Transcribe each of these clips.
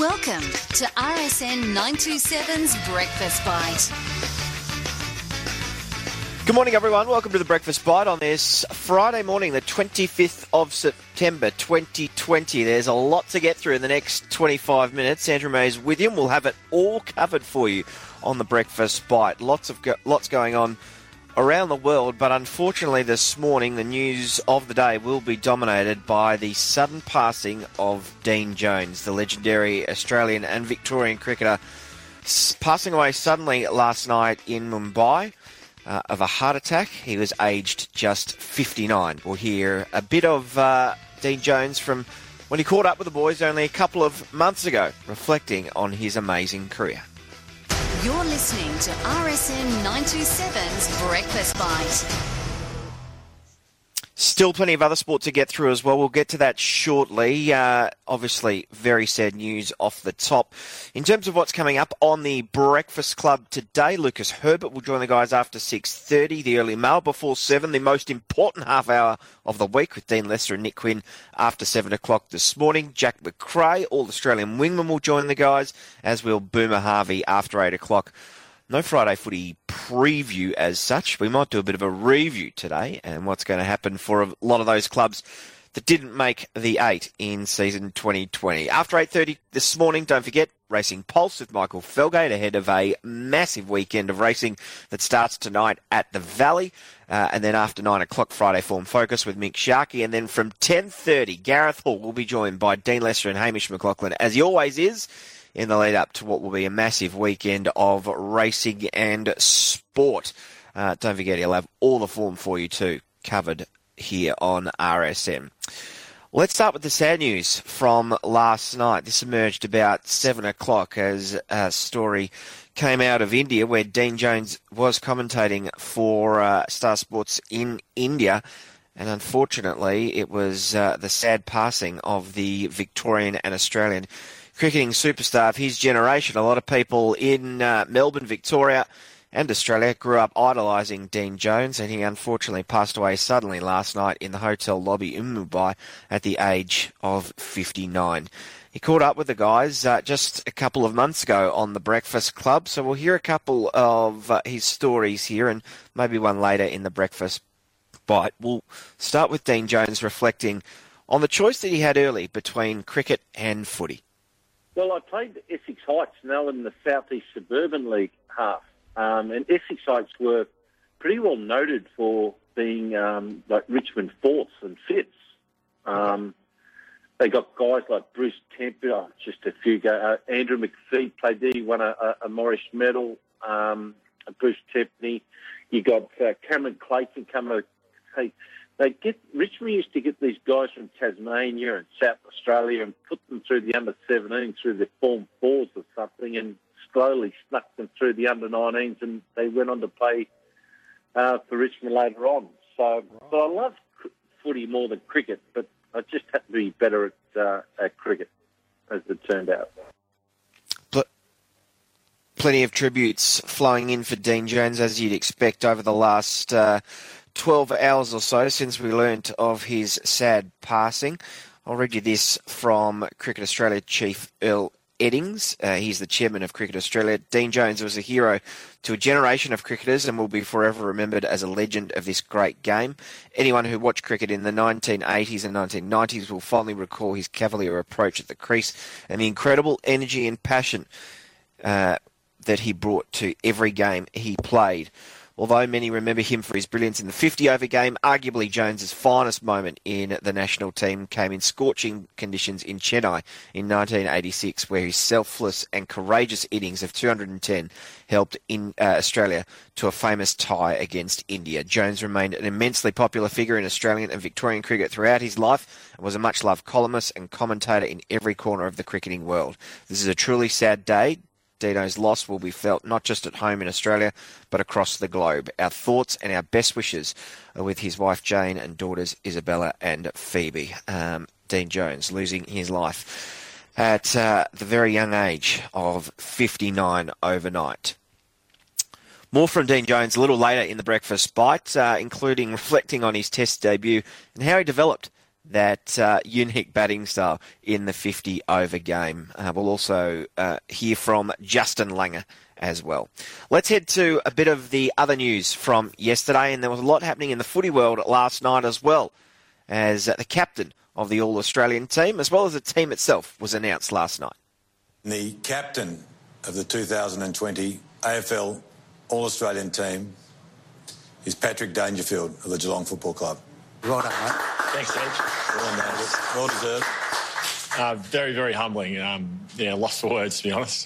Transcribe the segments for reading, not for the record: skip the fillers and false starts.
Welcome to RSN 927's Breakfast Bite. Good morning, everyone. Welcome to the Breakfast Bite on this Friday morning, the 25th of September 2020. There's a lot to get through in the next 25 minutes. Andrew May's with you, and we'll have it all covered for you on the Breakfast Bite. Lots going on around the world, but unfortunately this morning the news of the day will be dominated by the sudden passing of Dean Jones, the legendary Australian and Victorian cricketer, passing away suddenly last night in Mumbai of a heart attack. He was aged just 59. We'll hear a bit of Dean Jones from when he caught up with the boys only a couple of months ago, reflecting on his amazing career. You're listening to RSN 927's Breakfast Bite. Still plenty of other sport to get through as well. We'll get to that shortly. Obviously, very sad news off the top. In terms of what's coming up on the Breakfast Club today, Lucas Herbert will join the guys after 6:30. The early mail before 7, the most important half hour of the week with Dean Lester and Nick Quinn after 7 o'clock this morning. Jack McRae, All-Australian wingman, will join the guys, as will Boomer Harvey after 8 o'clock. No Friday footy preview as such. We might do a bit of a review today and what's going to happen for a lot of those clubs that didn't make the 8 in season 2020. After 8:30 this morning, don't forget, Racing Pulse with Michael Felgate ahead of a massive weekend of racing that starts tonight at the Valley. And then after 9 o'clock, Friday Form Focus with Mick Sharkey. And then from 10:30, Gareth Hall will be joined by Dean Lester and Hamish McLaughlin, as he always is, in the lead up to what will be a massive weekend of racing and sport. Don't forget, he'll have all the form for you too, covered here on RSN. Let's start with the sad news from last night. This emerged about 7 o'clock as a story came out of India where Dean Jones was commentating for Star Sports in India. And unfortunately, it was the sad passing of the Victorian and Australian cricketing superstar of his generation. A lot of people in Melbourne, Victoria and Australia grew up idolising Dean Jones, and he unfortunately passed away suddenly last night in the hotel lobby in Mumbai at the age of 59. He caught up with the guys just a couple of months ago on the Breakfast Club, so we'll hear a couple of his stories here and maybe one later in the Breakfast Bite. We'll start with Dean Jones reflecting on the choice that he had early between cricket and footy. Well, I played Essex Heights, now in the South East Suburban League half. And Essex Heights were pretty well noted for being like Richmond Force and Fitz. They got guys like Bruce Temper, just a few go. Andrew McPhee played there. He won a Morris Medal. Bruce Tempney. You got Cameron Clayton coming. Richmond used to get these guys from Tasmania and South Australia and put them through the under-17 through the Form 4s or something and slowly snuck them through the under-19s, and they went on to play for Richmond later on. So I love footy more than cricket, but I just happen to be better at cricket, as it turned out. Plenty of tributes flowing in for Dean Jones, as you'd expect, over the last 12 hours or so since we learnt of his sad passing. I'll read you this from Cricket Australia Chief Earl Eddings. He's the chairman of Cricket Australia. Dean Jones was a hero to a generation of cricketers and will be forever remembered as a legend of this great game. Anyone who watched cricket in the 1980s and 1990s will fondly recall his cavalier approach at the crease and the incredible energy and passion that he brought to every game he played. Although many remember him for his brilliance in the 50-over game, arguably Jones's finest moment in the national team came in scorching conditions in Chennai in 1986, where his selfless and courageous innings of 210 helped in Australia to a famous tie against India. Jones remained an immensely popular figure in Australian and Victorian cricket throughout his life and was a much-loved columnist and commentator in every corner of the cricketing world. This is a truly sad day. Dino's loss will be felt not just at home in Australia, but across the globe. Our thoughts and our best wishes are with his wife Jane and daughters Isabella and Phoebe. Dean Jones losing his life at the very young age of 59 overnight. More from Dean Jones a little later in the Breakfast Bite, including reflecting on his Test debut and how he developed that unique batting style in the 50-over game. We'll also hear from Justin Langer as well. Let's head to a bit of the other news from yesterday, and there was a lot happening in the footy world last night as well, as the captain of the All-Australian team, as well as the team itself, was announced last night. The captain of the 2020 AFL All-Australian team is Patrick Dangerfield of the Geelong Football Club. Right on, mate. Thanks, Edge. Well deserved. Very, very humbling. Lost for words, to be honest.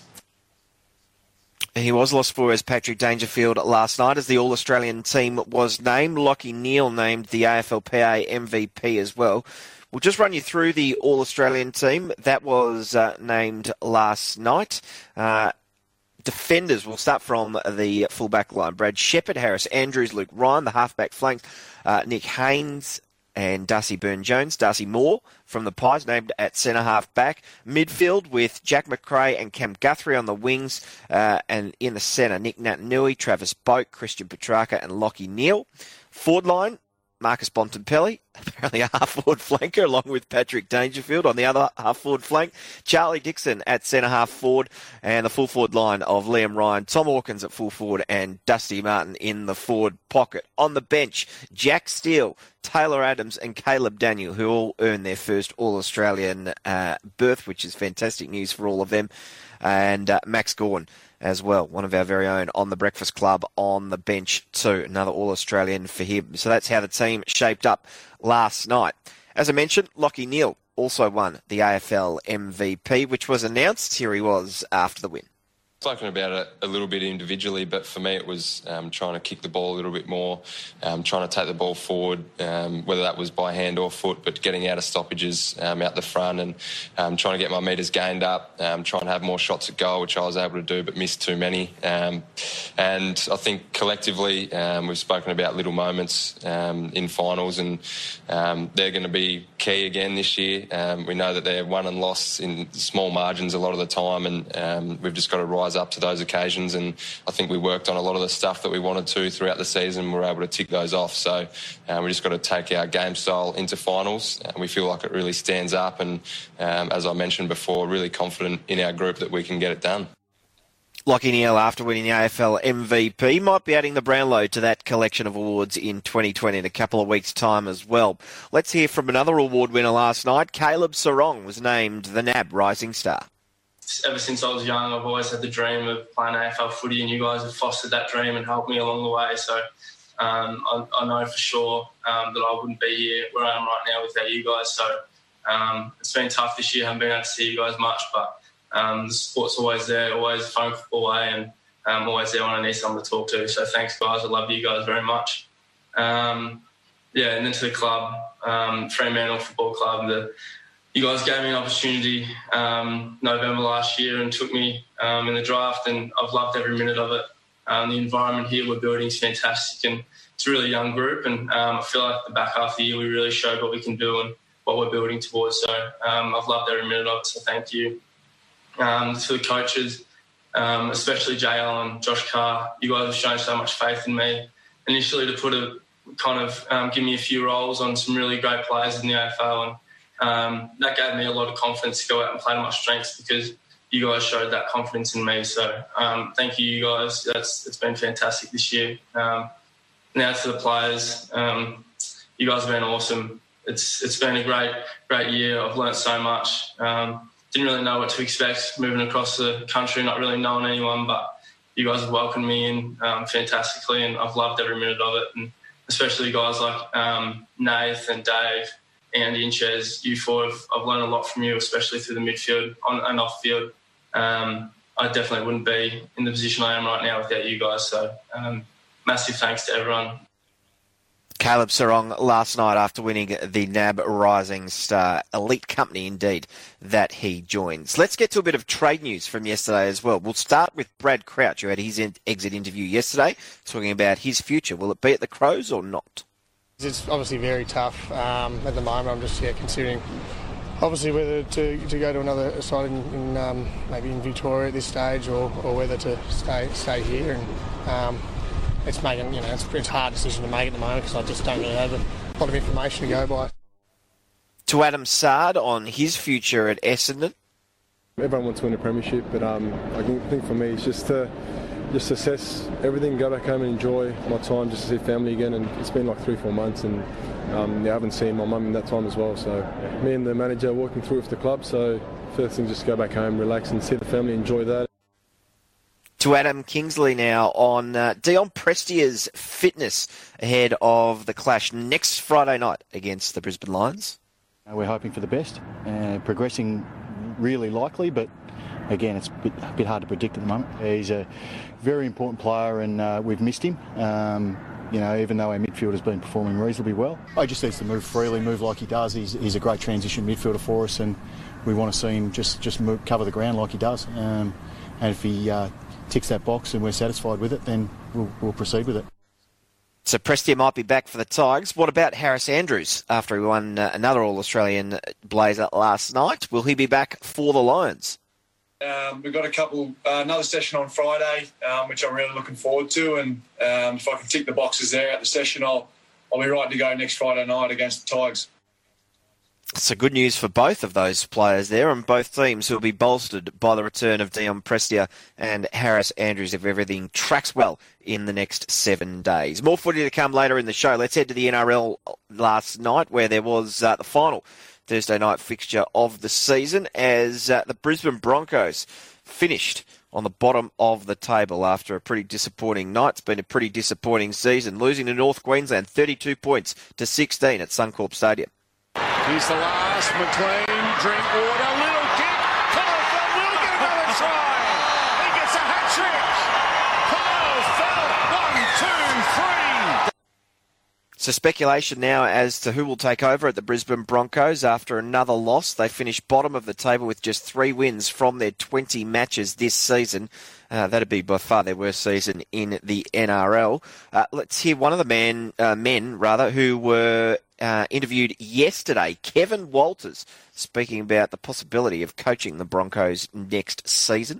He was lost for as Patrick Dangerfield last night as the All-Australian team was named. Lachie Neale named the AFLPA MVP as well. We'll just run you through the All-Australian team that was named last night. Defenders, we'll start from the full-back line. Brad Shepherd, Harris Andrews, Luke Ryan. The half-back flanks, Nick Haynes and Darcy Byrne-Jones. Darcy Moore from the Pies, named at centre-half-back. Midfield with Jack McRae and Cam Guthrie on the wings. And in the centre, Nick Natanui, Travis Boak, Christian Petrarca and Lachie Neale. Forward line, Marcus Bontempelli, apparently a half-forward flanker, along with Patrick Dangerfield on the other half-forward flank. Charlie Dixon at centre-half forward, and the full-forward line of Liam Ryan, Tom Hawkins at full-forward, and Dusty Martin in the forward pocket. On the bench, Jack Steele, Taylor Adams and Caleb Daniel, who all earned their first All-Australian berth, which is fantastic news for all of them, and Max Gawn as well, one of our very own on the Breakfast Club on the bench too. Another All-Australian for him. So that's how the team shaped up last night. As I mentioned, Lachie Neale also won the AFL MVP, which was announced. Here he was after the win. Spoken about it a little bit individually, but for me it was trying to kick the ball a little bit more, trying to take the ball forward, whether that was by hand or foot, but getting out of stoppages out the front and trying to get my metres gained up, trying to have more shots at goal, which I was able to do but missed too many. And I think collectively we've spoken about little moments in finals, and they're going to be key again this year. We know that they're won and lost in small margins a lot of the time, and we've just got to rise up to those occasions, and I think we worked on a lot of the stuff that we wanted to throughout the season. We're able to tick those off, so we just got to take our game style into finals. We feel like it really stands up, and as I mentioned before, really confident in our group that we can get it done. Lachie Neale, after winning the AFL MVP, might be adding the Brownlow to that collection of awards in 2020 in a couple of weeks' time as well. Let's hear from another award winner last night. Caleb Serong was named the NAB Rising Star. Ever since I was young, I've always had the dream of playing AFL footy, and you guys have fostered that dream and helped me along the way. So I know for sure that I wouldn't be here where I am right now without you guys. So it's been tough this year. I haven't been able to see you guys much, but the support's always there, always a phone call away, and always there when I need someone to talk to. So thanks, guys. I love you guys very much. And then to the club, Fremantle Football Club, you guys gave me an opportunity November last year and took me in the draft, and I've loved every minute of it. The environment here we're building is fantastic, and it's a really young group, and I feel like the back half of the year we really showed what we can do and what we're building towards. So I've loved every minute of it, so thank you. To the coaches, especially JL and Josh Carr, you guys have shown so much faith in me. Initially to put give me a few roles on some really great players in the AFL, and that gave me a lot of confidence to go out and play to my strengths, because you guys showed that confidence in me. So thank you guys. It's been fantastic this year. Now to the players, you guys have been awesome. It's been a great year. I've learnt so much. Didn't really know what to expect moving across the country, not really knowing anyone, but you guys have welcomed me in fantastically, and I've loved every minute of it. And especially guys like Nath and Dave, Andy and Chez, you four, I've learned a lot from you, especially through the midfield on and off field. I definitely wouldn't be in the position I am right now without you guys. So massive thanks to everyone. Caleb Serong last night after winning the NAB Rising Star. Elite company indeed that he joins. Let's get to a bit of trade news from yesterday as well. We'll start with Brad Crouch, who had his exit interview yesterday, talking about his future. Will it be at the Crows or not? It's obviously very tough at the moment. I'm just considering obviously whether to go to another side in maybe in Victoria at this stage, or whether to stay here. And it's making it's a hard decision to make at the moment, because I just don't really have a lot of information to go by. To Adam Sard on his future at Essendon. Everyone wants to win a premiership, but I think for me it's just to assess everything, go back home and enjoy my time, just to see family again. And it's been like 3-4 months, and I haven't seen my mum in that time as well. So me and the manager are working through with the club. So first thing, just go back home, relax, and see the family, enjoy that. To Adam Kingsley now on Dion Prestia's fitness ahead of the clash next Friday night against the Brisbane Lions. We're hoping for the best, progressing really likely, but again, it's a bit hard to predict at the moment. He's a very important player, and we've missed him. Even though our midfield has been performing reasonably well. He just needs to move freely, move like he does. He's a great transition midfielder for us, and we want to see him just move, cover the ground like he does. And if he ticks that box and we're satisfied with it, then we'll proceed with it. So Prestia might be back for the Tigers. What about Harris Andrews after he won another All-Australian blazer last night? Will he be back for the Lions? We've got another session on Friday, which I'm really looking forward to. And if I can tick the boxes there at the session, I'll be right to go next Friday night against the Tigers. So good news for both of those players there, and both teams will be bolstered by the return of Dion Prestia and Harris Andrews if everything tracks well in the next 7 days. More footy to come later in the show. Let's head to the NRL last night, where there was the final Thursday night fixture of the season as the Brisbane Broncos finished on the bottom of the table after a pretty disappointing night. It's been a pretty disappointing season, losing to North Queensland 32 points to 16 at Suncorp Stadium. He's the last. McLean, Drinkwater, little kick. Kyle will get another try. He gets a hat trick. Kyle Felt, 1, 2, 3. So speculation now as to who will take over at the Brisbane Broncos after another loss. They finished bottom of the table with just 3 wins from their 20 matches this season. That'd be by far their worst season in the NRL. Let's hear one of the men who were interviewed yesterday, Kevin Walters, speaking about the possibility of coaching the Broncos next season.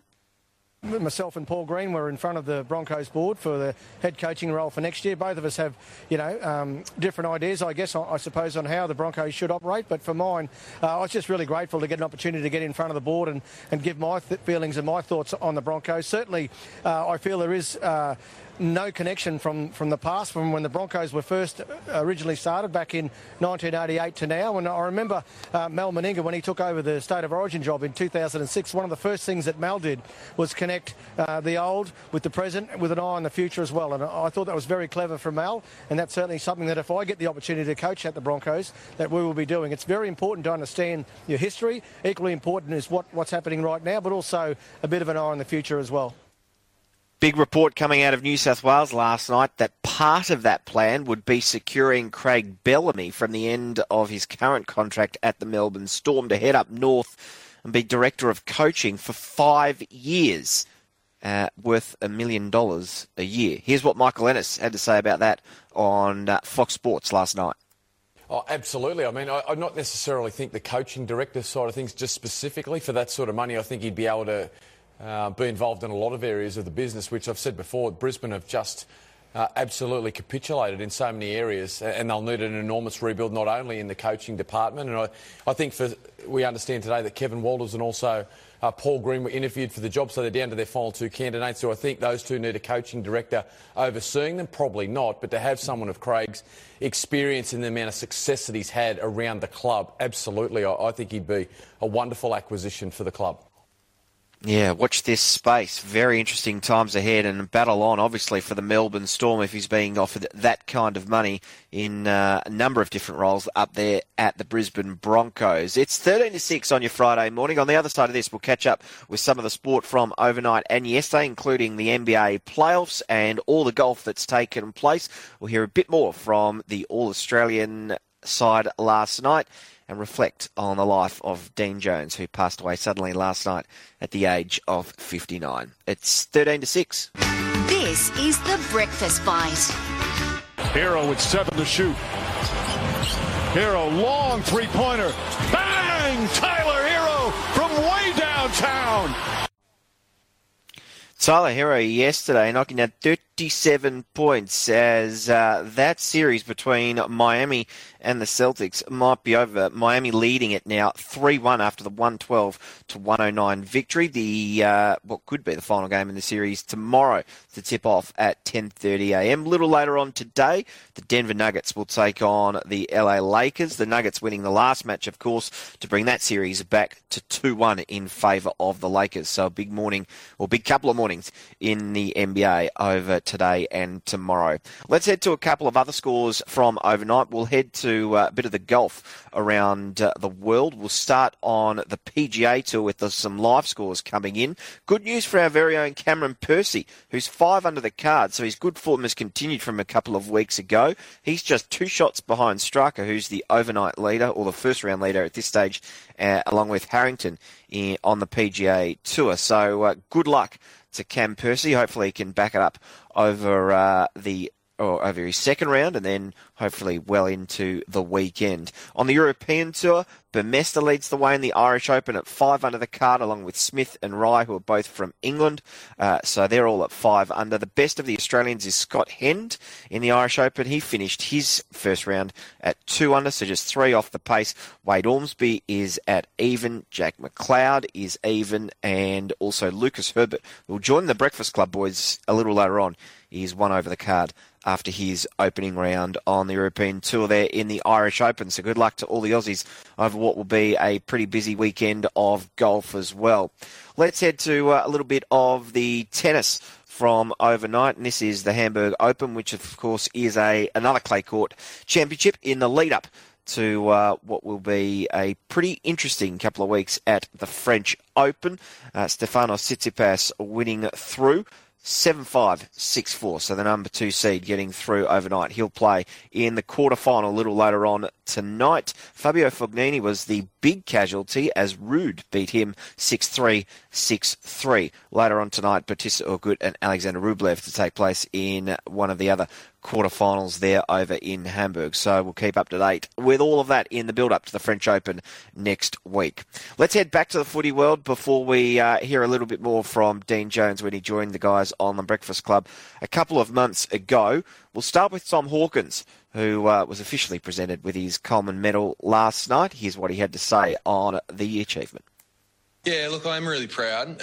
Myself and Paul Green were in front of the Broncos board for the head coaching role for next year. Both of us have, different ideas, I suppose, on how the Broncos should operate. But for mine, I was just really grateful to get an opportunity to get in front of the board and give my feelings and my thoughts on the Broncos. Certainly, I feel there is no connection from the past, from when the Broncos were first originally started back in 1988 to now. And I remember Mal Meninga, when he took over the State of Origin job in 2006, one of the first things that Mal did was connect the old with the present with an eye on the future as well. And I thought that was very clever from Mal, and that's certainly something that if I get the opportunity to coach at the Broncos, that we will be doing. It's very important to understand your history. Equally important is what's happening right now, but also a bit of an eye on the future as well. Big report coming out of New South Wales last night that part of that plan would be securing Craig Bellamy from the end of his current contract at the Melbourne Storm to head up north and be Director of Coaching for 5 years, worth $1 million a year. Here's what Michael Ennis had to say about that on Fox Sports last night. Oh, absolutely. I mean, I not necessarily think the coaching director side of things, just specifically for that sort of money, I think he'd be able to be involved in a lot of areas of the business, which I've said before, Brisbane have just absolutely capitulated in so many areas, and they'll need an enormous rebuild, not only in the coaching department. And I think we understand today that Kevin Walters and also Paul Green were interviewed for the job, so they're down to their final 2 candidates. So I think those two need a coaching director overseeing them, probably not, but to have someone of Craig's experience and the amount of success that he's had around the club, absolutely, I think he'd be a wonderful acquisition for the club. Yeah, watch this space. Very interesting times ahead, and battle on, obviously, for the Melbourne Storm if he's being offered that kind of money in a number of different roles up there at the Brisbane Broncos. It's 13-6 on your Friday morning. On the other side of this, we'll catch up with some of the sport from overnight and yesterday, including the NBA playoffs and all the golf that's taken place. We'll hear a bit more from the All-Australian side last night and reflect on the life of Dean Jones, who passed away suddenly last night at the age of 59. It's 13-6. This is the Breakfast Bite. Hero with 7 to shoot. Hero, long three-pointer. Bang! Tyler Hero from way downtown. Tyler Hero yesterday knocking down 57 points as that series between Miami and the Celtics might be over. Miami leading it now 3-1 after the 112-109 victory. The what could be the final game in the series tomorrow to tip off at 10:30 a.m. A little later on today, the Denver Nuggets will take on the LA Lakers. The Nuggets winning the last match, of course, to bring that series back to 2-1 in favour of the Lakers. So a big morning, or big couple of mornings in the NBA over today and tomorrow. Let's head to a couple of other scores from overnight. We'll head to a bit of the golf around the world. We'll start on the PGA Tour with some live scores coming in. Good news for our very own Cameron Percy, who's 5 under the card, so his good form has continued from a couple of weeks ago. He's just 2 shots behind Striker, who's the overnight leader, or the first round leader at this stage, along with Harrington on the PGA Tour. So good luck to Cam Percy. Hopefully he can back it up over over his second round and then hopefully well into the weekend. On the European Tour, Burmester leads the way in the Irish Open at 5 under the card, along with Smith and Rye, who are both from England. So they're all at 5 under. The best of the Australians is Scott Hend in the Irish Open. He finished his first round at 2 under, so just 3 off the pace. Wade Ormsby is at even. Jack McLeod is even. And also Lucas Herbert, who will join the Breakfast Club boys a little later on, is 1 over the card after his opening round on the European Tour there in the Irish Open. So good luck to all the Aussies over what will be a pretty busy weekend of golf as well. Let's head to a little bit of the tennis from overnight, and this is the Hamburg Open, which of course is another clay court championship in the lead-up to what will be a pretty interesting couple of weeks at the French Open. Stefanos Tsitsipas winning through 7-5, 6-4, so the number 2 seed getting through overnight. He'll play in the quarterfinal a little later on tonight. Fabio Fognini was the big casualty as Ruud beat him 6-3, 6-3. Later on tonight, Bautista Agut and Alexander Rublev to take place in one of the other quarterfinals there over in Hamburg. So we'll keep up to date with all of that in the build-up to the French Open next week. Let's head back to the footy world before we hear a little bit more from Dean Jones when he joined the guys on the Breakfast Club a couple of months ago. We'll start with Tom Hawkins, who was officially presented with his Coleman Medal last night. Here's what he had to say on the achievement. Yeah, look, I'm really proud.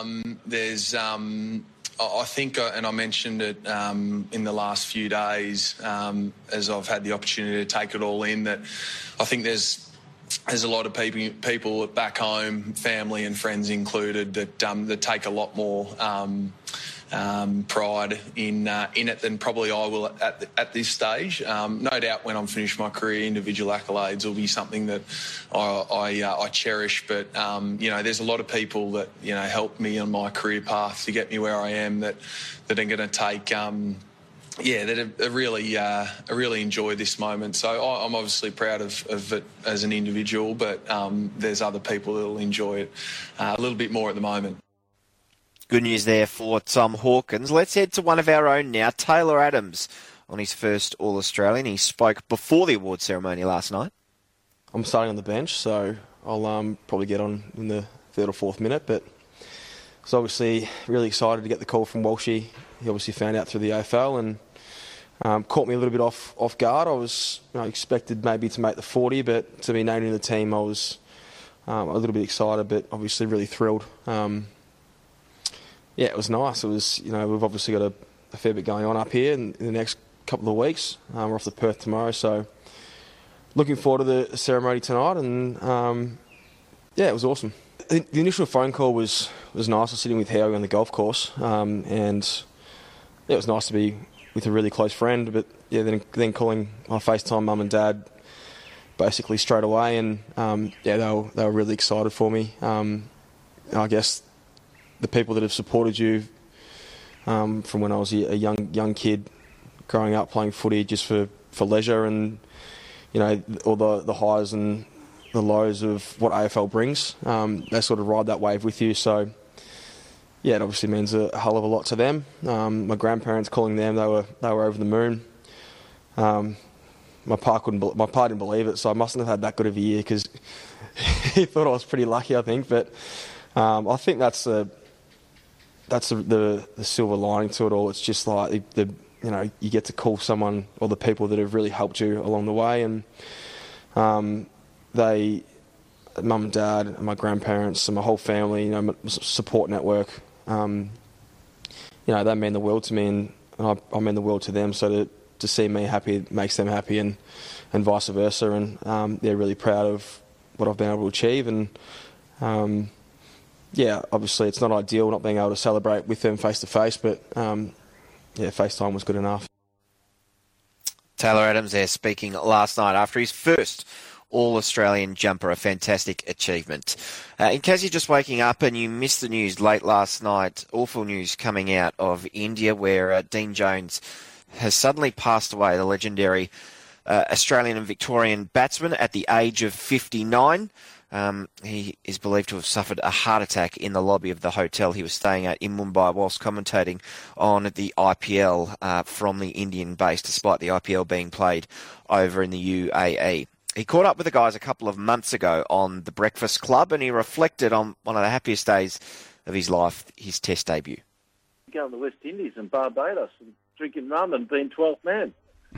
I think, and I mentioned it in the last few days as I've had the opportunity to take it all in, that I think there's a lot of people back home, family and friends included, that take a lot more pride in it than probably I will at this stage. No doubt when I'm finished my career, individual accolades will be something that I cherish. But there's a lot of people that helped me on my career path to get me where I am that are going to take. That have really enjoyed this moment. So I'm obviously proud of it as an individual, but there's other people that will enjoy it a little bit more at the moment. Good news there for Tom Hawkins. Let's head to one of our own now, Taylor Adams, on his first All-Australian. He spoke before the award ceremony last night. I'm starting on the bench, so I'll probably get on in the 3rd or 4th minute, but I was obviously really excited to get the call from Walshy. He obviously found out through the AFL and caught me a little bit off guard. I was expected maybe to make the 40, but to be named in the team, I was a little bit excited, but obviously really thrilled. It was nice. It was, we've obviously got a fair bit going on up here in the next couple of weeks. We're off to Perth tomorrow, so looking forward to the ceremony tonight. And it was awesome. The initial phone call was nice. I was sitting with Howie on the golf course, and it was nice to be with a really close friend. But then calling my FaceTime mum and dad basically straight away, and they were really excited for me. I guess the people that have supported you from when I was a young kid growing up playing footy just for leisure, and all the highs and the lows of what AFL brings, they sort of ride that wave with you. So it obviously means a hell of a lot to them. My grandparents, calling them, they were over the moon. My pa didn't believe it, so I mustn't have had that good of a year because he thought I was pretty lucky, I think. But I think that's that's the silver lining to it all. It's just like you get to call someone or the people that have really helped you along the way, and mum and dad and my grandparents and my whole family, my support network, they mean the world to me, and I mean the world to them. So to see me happy makes them happy, and vice versa. And they're really proud of what I've been able to achieve. And obviously it's not ideal not being able to celebrate with them face to face, but FaceTime was good enough. Taylor Adams there speaking last night after his first All-Australian jumper, a fantastic achievement. In case you're just waking up and you missed the news late last night, awful news coming out of India where Dean Jones has suddenly passed away, the legendary Australian and Victorian batsman at the age of 59. He is believed to have suffered a heart attack in the lobby of the hotel he was staying at in Mumbai whilst commentating on the IPL from the Indian base, despite the IPL being played over in the UAE. He caught up with the guys a couple of months ago on The Breakfast Club, and he reflected on one of the happiest days of his life, his Test debut. Going to the West Indies and Barbados and drinking rum and being 12th man.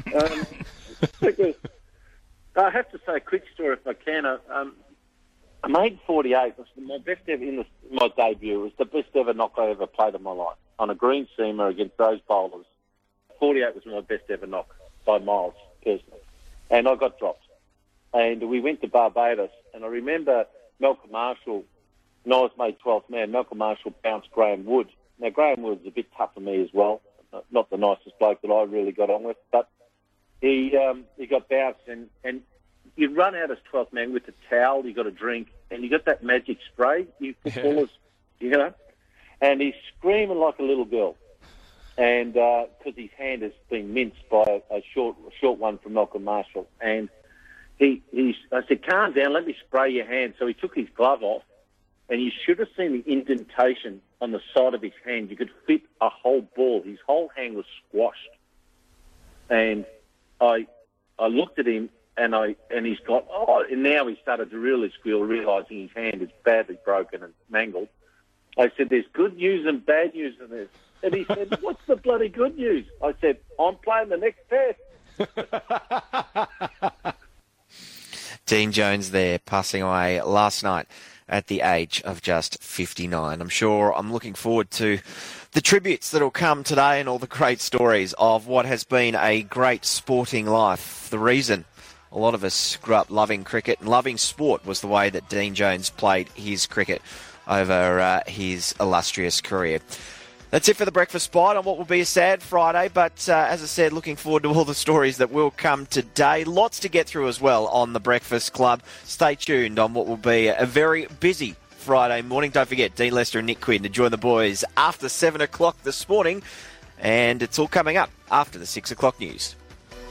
I have to say a quick story if I can. I made 48. It was my best ever my debut. It was the best ever knock I ever played in my life on a green seamer against those bowlers. 48 was my best ever knock by miles, personally. And I got dropped. And we went to Barbados, and I remember Malcolm Marshall, and I was made 12th man. Malcolm Marshall bounced Graham Wood. Now, Graham Wood's a bit tough for me as well. Not the nicest bloke that I really got on with, but he got bounced, and you run out as 12th man with a towel, you got a drink, and you got that magic spray, you footballers, and he's screaming like a little girl, and because his hand has been minced by a short one from Malcolm Marshall, and I said, calm down, let me spray your hand. So he took his glove off, and you should have seen the indentation on the side of his hand. You could fit a whole ball. His whole hand was squashed. And I looked at him, and he's got, and now he started to really squeal, realising his hand is badly broken and mangled. I said, there's good news and bad news in this. And he said, what's the bloody good news? I said, I'm playing the next Test. Dean Jones there, passing away last night at the age of just 59. I'm looking forward to the tributes that will come today and all the great stories of what has been a great sporting life. The reason a lot of us grew up loving cricket and loving sport was the way that Dean Jones played his cricket over his illustrious career. That's it for the Breakfast Bite on what will be a sad Friday, but as I said, looking forward to all the stories that will come today. Lots to get through as well on the Breakfast Club. Stay tuned on what will be a very busy Friday morning. Don't forget, Dean Lester and Nick Quinn to join the boys after 7 o'clock this morning, and it's all coming up after the 6 o'clock news.